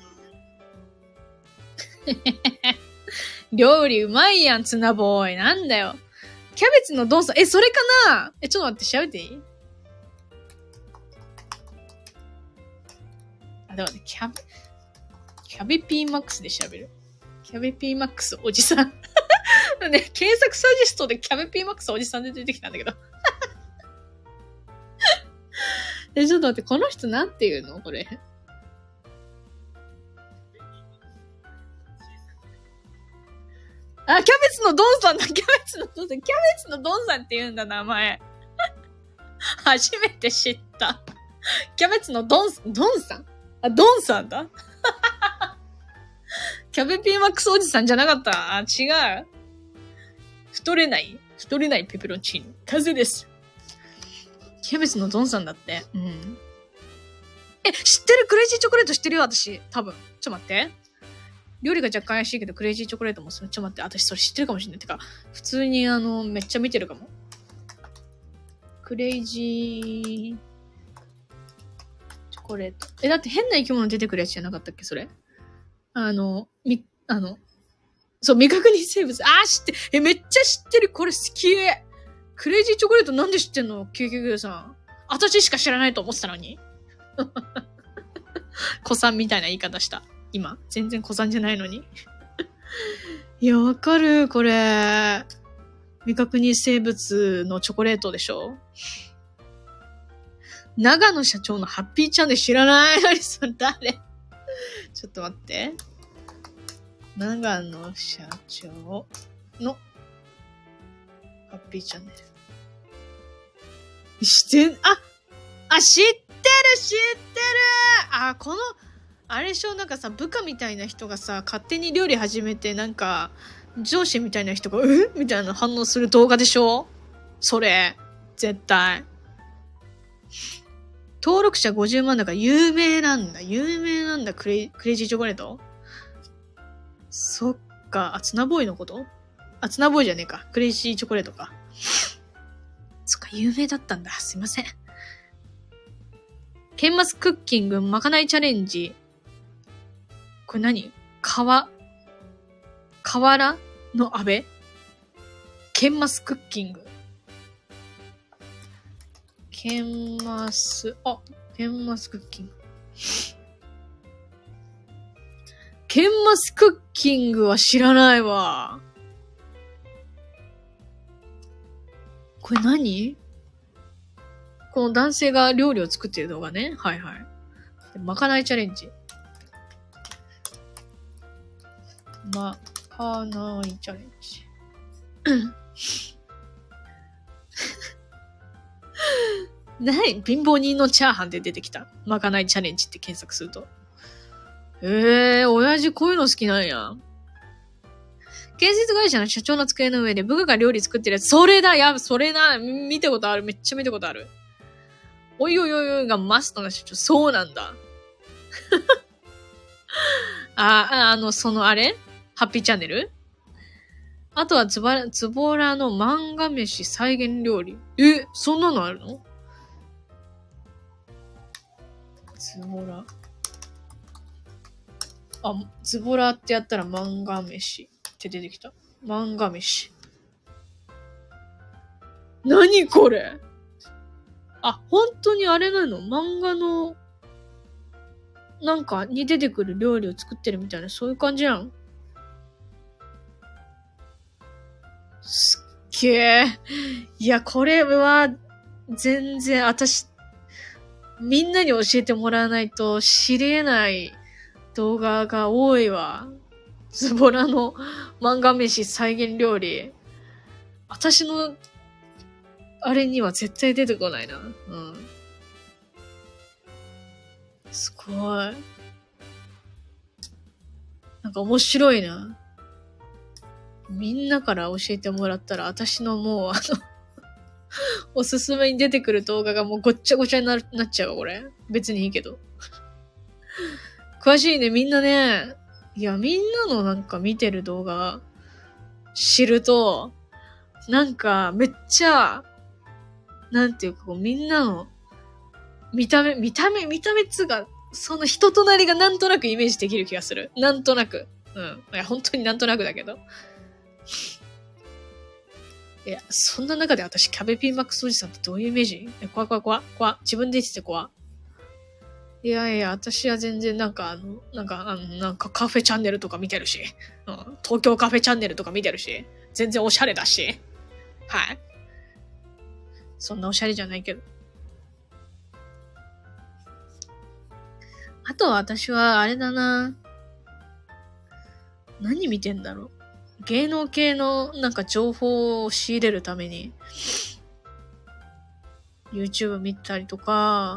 料理うまいやん、ツナボーイ。なんだよ。キャベツのドンさん。え、それかな？え、ちょっと待って、調べていい？あ、でもね、キャベ、キャベピーマックスで調べる。キャベピーマックスおじさん。ね、検索サジェストでキャベピーマックスおじさんで出てきたんだけど。え、ちょっと待って、この人なんて言うのこれ。あ、キャベツのドンさんだ。キャベツのドンさん。キャベツのドンさんって言うんだ、名前。初めて知った。キャベツのドン、ドンさん？あ、ドンさんだ。キャベピーマックスおじさんじゃなかった。あ、違う。太れない太れないペペロンチーノ。風邪です。キャベツのドンさんだって。うん。え、知ってる？クレイジーチョコレート知ってるよ、私。多分。ちょっと待って。料理が若干怪しいけど、クレイジーチョコレートもそれ、ちょっと待って。私それ知ってるかもしれない。てか、普通にあの、めっちゃ見てるかも。クレイジーチョコレート。え、だって変な生き物出てくるやつじゃなかったっけ、それ？あの、み、あの、そう、未確認生物。あー、知って、え、めっちゃ知ってる。これ好き。クレイジーチョコレートなんで知ってんの？キューキューキューさん。私しか知らないと思ってたのに。子さんみたいな言い方した。今。全然子さんじゃないのに。いや、わかる。これ。未確認生物のチョコレートでしょ？長野社長のハッピーチャンネル知らない？何それ誰？ちょっと待って。長野社長のハッピーチャンネル。知ってん、あ、あ、知ってる知ってるあ、この、あれでしょ、なんかさ、部下みたいな人がさ、勝手に料理始めて、なんか、上司みたいな人が、えみたいな反応する動画でしょ？それ。絶対。登録者ごじゅうまんだから有名なんだ。有名なんだ。クレイ、クレイジーチョコレート？そっか。あ、ツナボーイのこと？あ、ツナボーイじゃねえか。クレイジーチョコレートか。そっか、有名だったんだ。すいません。ケンマスクッキングまかないチャレンジ。これ何？川、河原の阿部？ケンマスクッキング。ケンマス、あ、ケンマスクッキング。ケンマスクッキングは知らないわ。これ何？この男性が料理を作っている動画ね。はいはい。まかないチャレンジ。まかないチャレンジ。何？貧乏人のチャーハンで出てきた。まかないチャレンジって検索すると。ええー、親父こういうの好きなんや。建設会社の社長の机の上で部下が料理作ってるやつ。それだやそれな見たことある。めっちゃ見たことある。おいおいおいおいがマストな社長。そうなんだ。あ、あの、そのあれハッピーチャンネル？あとはズバラ、ズボラの漫画飯再現料理。え、そんなのあるの？ズボラ。あ、ズボラってやったら漫画飯って出てきた。漫画飯。何これ？あ、本当にあれなの？漫画の、なんかに出てくる料理を作ってるみたいな、そういう感じなの？すっげえ。いや、これは、全然、私、みんなに教えてもらわないと知り得ない動画が多いわ。ズボラの漫画飯再現料理。私の、あれには絶対出てこないな。うん。すごい。なんか面白いな。みんなから教えてもらったら、私のもう、あの、おすすめに出てくる動画がもうごっちゃごちゃになるなっちゃうわ、これ。別にいいけど。詳しいね、みんなね。いや、みんなのなんか見てる動画知ると、なんかめっちゃ、なんていうかこうみんなの見た目、見た目、見た目っつうか、その人となりがなんとなくイメージできる気がする。なんとなく。うん。いや、本当になんとなくだけど。いや、そんな中で私、キャベピーマックスおじさんってどういうイメージ？え、怖怖怖怖自分で言ってて怖いやいや、私は全然なんかあの、なんか、あの、なんかカフェチャンネルとか見てるし、うん、東京カフェチャンネルとか見てるし、全然おしゃれだし、はい。そんなおしゃれじゃないけど。あとは私はあれだな。何見てんだろう。芸能系のなんか情報を仕入れるために YouTube 見たりとか、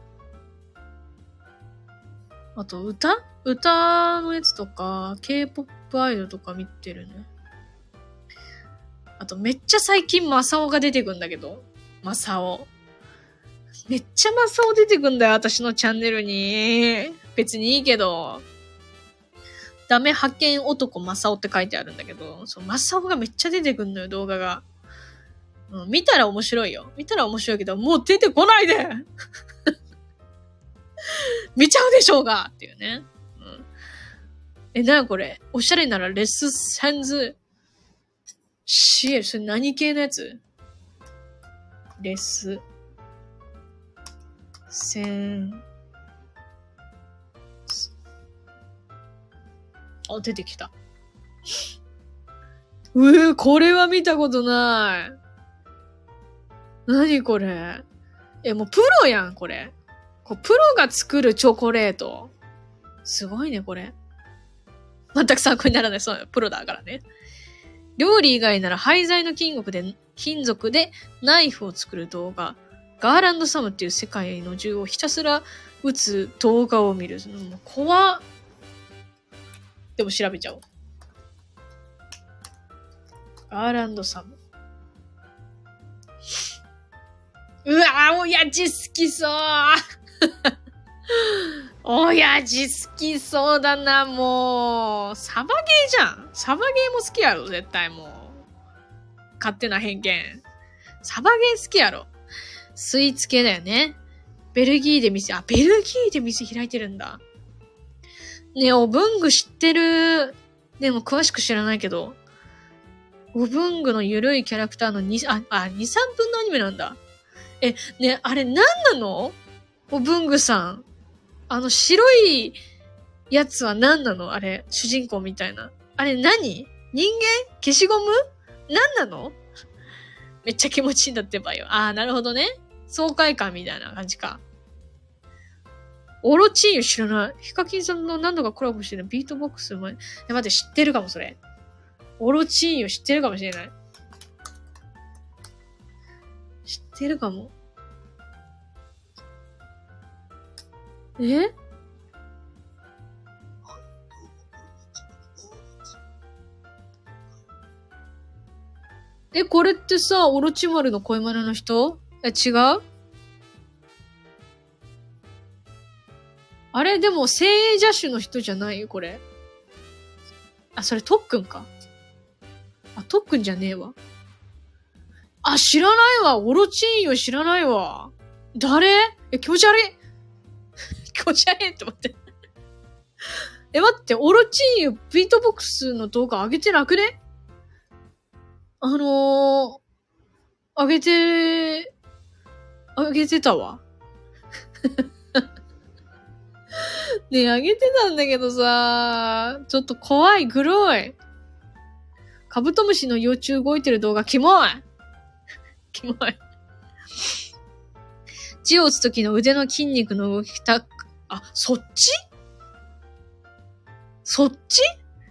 あと歌歌のやつとか K-ポップ アイドルとか見てるね。 あとめっちゃ最近マサオが出てくんだけど。マサオ。めっちゃマサオ出てくんだよ、私のチャンネルに。別にいいけど。ダメ派遣男マサオって書いてあるんだけど、そう、マサオがめっちゃ出てくんのよ、動画が。うん、見たら面白いよ。見たら面白いけど、もう出てこないで見ちゃうでしょうがっていうね。うん、え、なにこれおしゃれならレスセンズ。シエル、それ何系のやつ？レス。セン。あ、出てきた。うー、これは見たことない。何これ。え、もうプロやん、これ。こうプロが作るチョコレート。すごいね、これ。全く参考にならない。そう、プロだからね。料理以外なら廃材の金属で、金属でナイフを作る動画。ガーランドサムっていう世界の銃をひたすら撃つ動画を見る。もう怖っ。でも調べちゃおう。ガーランドサム。うわぁ、親父好きそう親父好きそうだな、もう。サバゲーじゃん。サバゲーも好きやろ、絶対もう。勝手な偏見。サバゲー好きやろ。スイーツ系だよね。ベルギーで店、あ、ベルギーで店開いてるんだ。ねえ、お文具知ってる。でも詳しく知らないけど。お文具のゆるいキャラクターのに、あ、あ、に、さんぷんのアニメなんだ。え、ねえ、あれ何なの？お文具さん。あの白いやつは何なの？あれ、主人公みたいな。あれ何？人間？消しゴム？何なの？めっちゃ気持ちいいんだってばよ。あー、なるほどね。爽快感みたいな感じか。オロチーユ知らない。ヒカキンさんの何度かコラボしてるビートボックスうまい。え、待って、知ってるかも、それ。オロチーユ知ってるかもしれない。知ってるかも。え？え、これってさ、オロチマルの声真似の人？え、違う？あれ、でも、精鋭邪手の人じゃないよ、これ。あ、それ特訓か。あ、特訓じゃねえわ。あ、知らないわ。オロチーユ知らないわ。誰？え、気持ち悪い。気持ち悪いって思って。え、待って、オロチーユビートボックスの動画上げてなくね？あのー、上げて、上げてたわ。ねえ、上げてたんだけどさ、ちょっと怖い、グロい。カブトムシの幼虫動いてる動画、キモい。キモい。字を打つときの腕の筋肉の動きた、あ、そっち？そっち？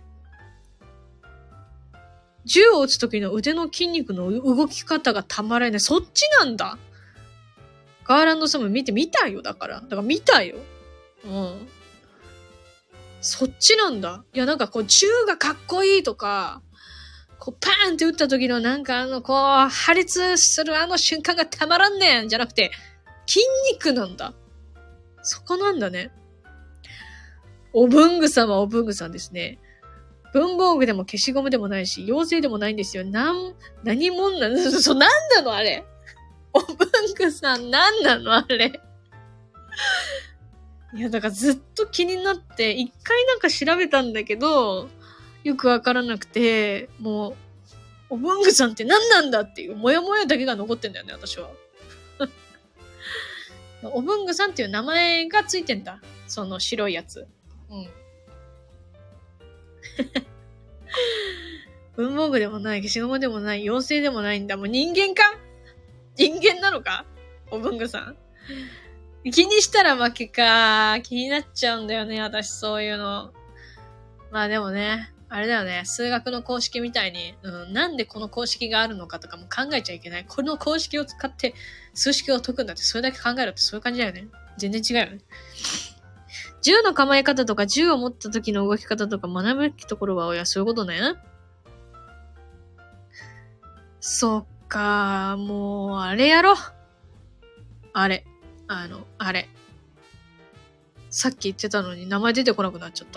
銃を撃つときの腕の筋肉の動き方がたまらない。そっちなんだ。ガーランドサム見てみたよ、だから。だから見たよ。うん。そっちなんだ。いや、なんかこう、銃がかっこいいとか、こう、パーンって撃った時のなんかあの、こう、破裂するあの瞬間がたまらんねんじゃなくて、筋肉なんだ。そこなんだね。お文具さんはお文具さんですね。文房具でも消しゴムでもないし、妖精でもないんですよ。なん、何者なの？そう、なんなのあれ。お文具さん、なんなのあれ。いや、だからずっと気になって、一回なんか調べたんだけど、よくわからなくて、もう、お文具さんって何なんだっていう、もやもやだけが残ってんだよね、私は。お文具さんっていう名前がついてんだ。その白いやつ。うん。文房具でもない、消しゴムでもない、妖精でもないんだ。もう人間か？人間なのか？お文具さん。気にしたら負けか。気になっちゃうんだよね、私そういうの。まあでもね、あれだよね、数学の公式みたいに、うん、なんでこの公式があるのかとかも考えちゃいけない。この公式を使って数式を解くんだって、それだけ考えろってそういう感じだよね。全然違うよね。銃の構え方とか、銃を持った時の動き方とか学ぶべきところは、いや、そういうことね。 そっか、もう、あれやろ。あれ。あの、あれ。さっき言ってたのに名前出てこなくなっちゃった。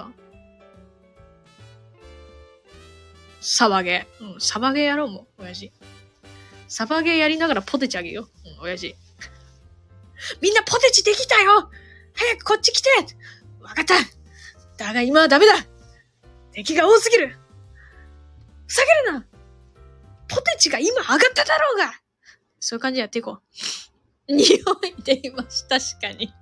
サバゲー。うん、サバゲーやろうもん、親父。サバゲーやりながらポテチあげよう。うん、親父。みんなポテチできたよ早くこっち来てわかっただが今はダメだ敵が多すぎるふざけるなポテチが今上がっただろうがそういう感じでやっていこう。匂いでいました。確かに。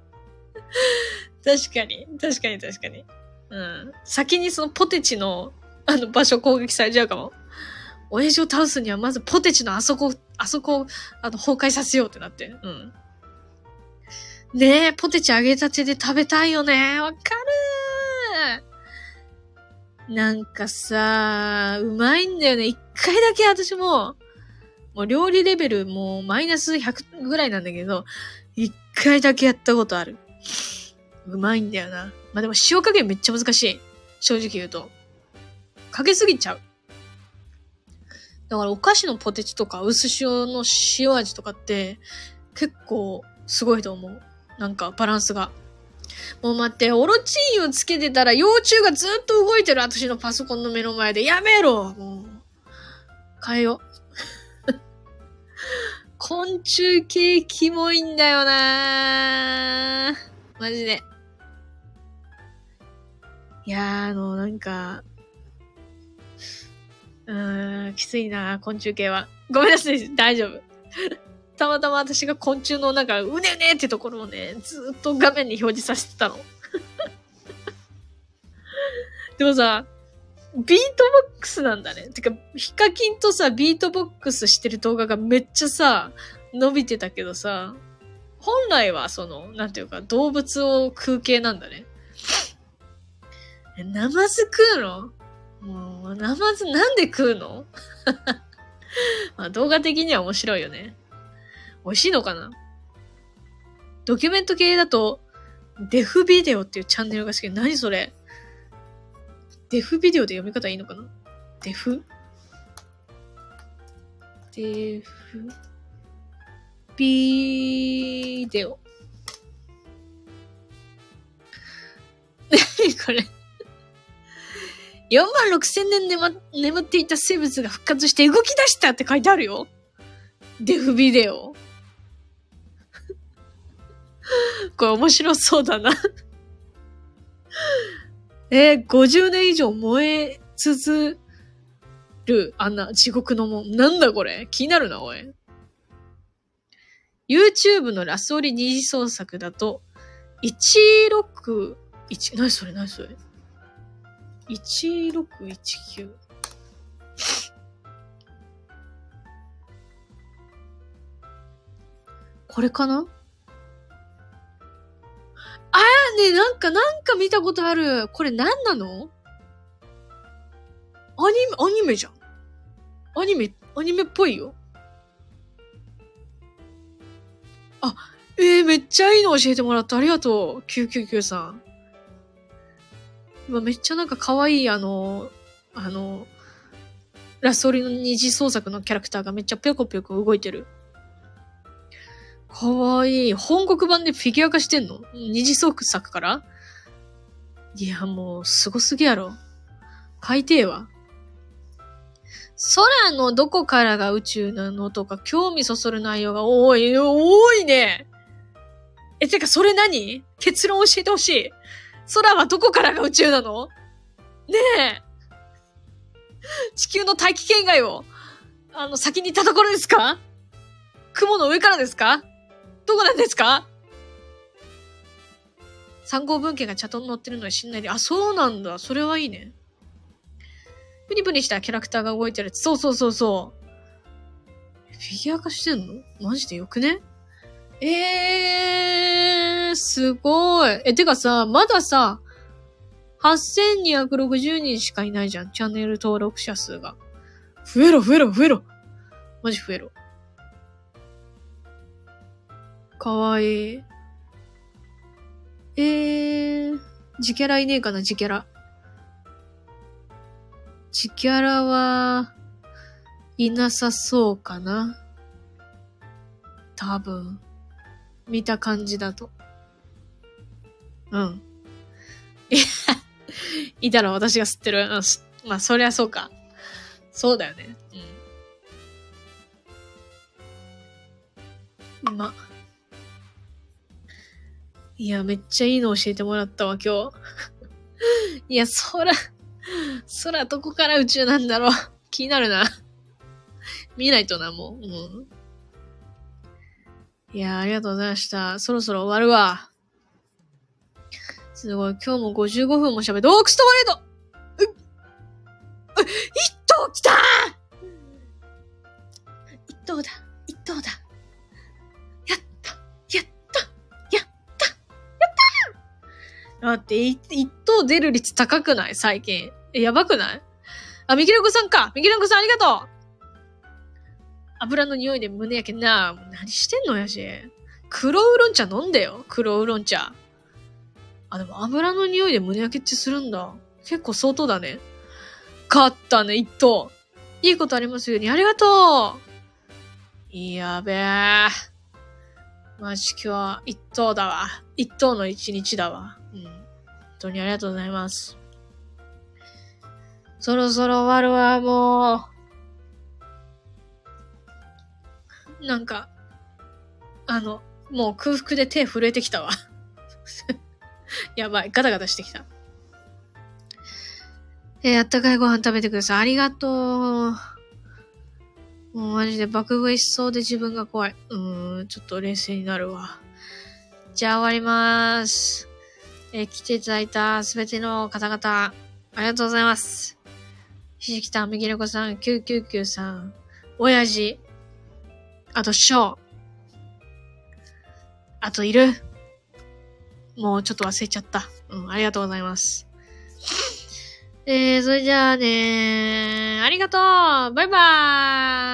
確かに。確かに確かに。うん。先にそのポテチの、あの場所攻撃されちゃうかも。親父を倒すにはまずポテチのあそこ、あそこを、あの、崩壊させようってなって。うん。ねえ、ポテチ揚げたてで食べたいよね。わかるなんかさ、うまいんだよね。一回だけ私も、もう料理レベルもうマイナスひゃくぐらいなんだけど、一回だけやったことある。うまいんだよな。まあでも塩加減めっちゃ難しい。正直言うと。かけすぎちゃう。だからお菓子のポテチとか薄塩の塩味とかって結構すごいと思う。なんかバランスが。もう待って、オロチンをつけてたら幼虫がずっと動いてる私のパソコンの目の前で。やめろもう。変えよう。昆虫系キモいんだよなー。マジで。いやー、あの、なんか、うーん、きついな、昆虫系は。ごめんなさい、大丈夫。たまたま私が昆虫のなんか、うねうねってところをね、ずーっと画面に表示させてたの。でもさ、ビートボックスなんだね。てか、ヒカキンとさ、ビートボックスしてる動画がめっちゃさ、伸びてたけどさ、本来はその、なんていうか、動物を食う系なんだね。ナマズ食うのもう、ナマズなんで食うのまあ動画的には面白いよね。美味しいのかなドキュメント系だと、デフビデオっていうチャンネルが好き。何それデフビデオで読み方いいのかなデフデフビデオ。何これよんまんろくせんねん眠、眠っていた生物が復活して動き出したって書いてあるよ。デフビデオ。これ面白そうだな。えー、ごじゅうねん以上燃え続る穴、地獄の門。なんだこれ気になるな、おい。YouTube のラスオリ二次創作だと、いちろくいち、なにそれなにそれいちろくいちきゅう。これかなあーね、なんか、なんか見たことある。これ何なのアニメ、アニメじゃん。アニメ、アニメっぽいよ。あ、えー、めっちゃいいの教えてもらった。ありがとう。きゅうきゅうきゅうさん。今めっちゃなんか可愛いあの、あの、ラスオリの二次創作のキャラクターがめっちゃぴょこぴょこ動いてる。かわいい。本国版でフィギュア化してんの？二次創作から？いや、もう、すごすぎやろ。海底は空のどこからが宇宙なのとか興味そそる内容が多い。多いね。え、てかそれ何？結論教えてほしい。空はどこからが宇宙なの？ねえ。地球の大気圏外を、あの、先に行ったところですか？雲の上からですか？どこなんですか？参考文献がチャットに載ってるのに知んないで。あ、そうなんだ。それはいいね。プニプニしたキャラクターが動いてる。そうそうそうそう。フィギュア化してんの？マジでよくね？えー、すごい。え、てかさ、まださ、はっせんにひゃくろくじゅうにんしかいないじゃん。チャンネル登録者数が。増えろ、増えろ、増えろ。マジ増えろ。かわいい。えー、ジキャラいねえかな、ジキャラ。ジキャラは、 いなさそうかな。多分。見た感じだと。うん。いや、いたら私が吸ってる。うん、まあ、そりゃそうか。そうだよね。うん。ま。いや、めっちゃいいの教えてもらったわ、今日。いや、空、空どこから宇宙なんだろう。気になるな。見ないとな、もう。うん。いや、ありがとうございました。そろそろ終わるわ。すごい、今日もごじゅうごふんも喋って、オークストバレードうっ一頭来たー一頭だ一頭だやったやったやったやった待って、一頭出る率高くない最近。え、やばくないあ、みきらこさんかみきらこさんありがとう油の匂いで胸焼けな何してんのやし。黒ウーロン茶飲んでよ。黒ウーロン茶。あ、でも油の匂いで胸焼けってするんだ。結構相当だね。勝ったね、一頭。いいことありますように。ありがとう。やべえ。マジ今日は一頭だわ。一頭の一日だわ。うん。本当にありがとうございます。そろそろ終わるわ、もう。なんか、あの、もう空腹で手震えてきたわ。やばい、ガタガタしてきた。えー、あったかいご飯食べてください。ありがとう。もうマジで爆食いしそうで自分が怖い。うーん、ちょっと冷静になるわ。じゃあ終わりまーす。えー、来ていただいたすべての方々、ありがとうございます。ひじきたん、みぎねこさん、きゅうきゅうきゅうさん、おやじ、あとしょう、あといる。もうちょっと忘れちゃった。うん、ありがとうございます。えー、それじゃあねー、ありがとうバイバーイ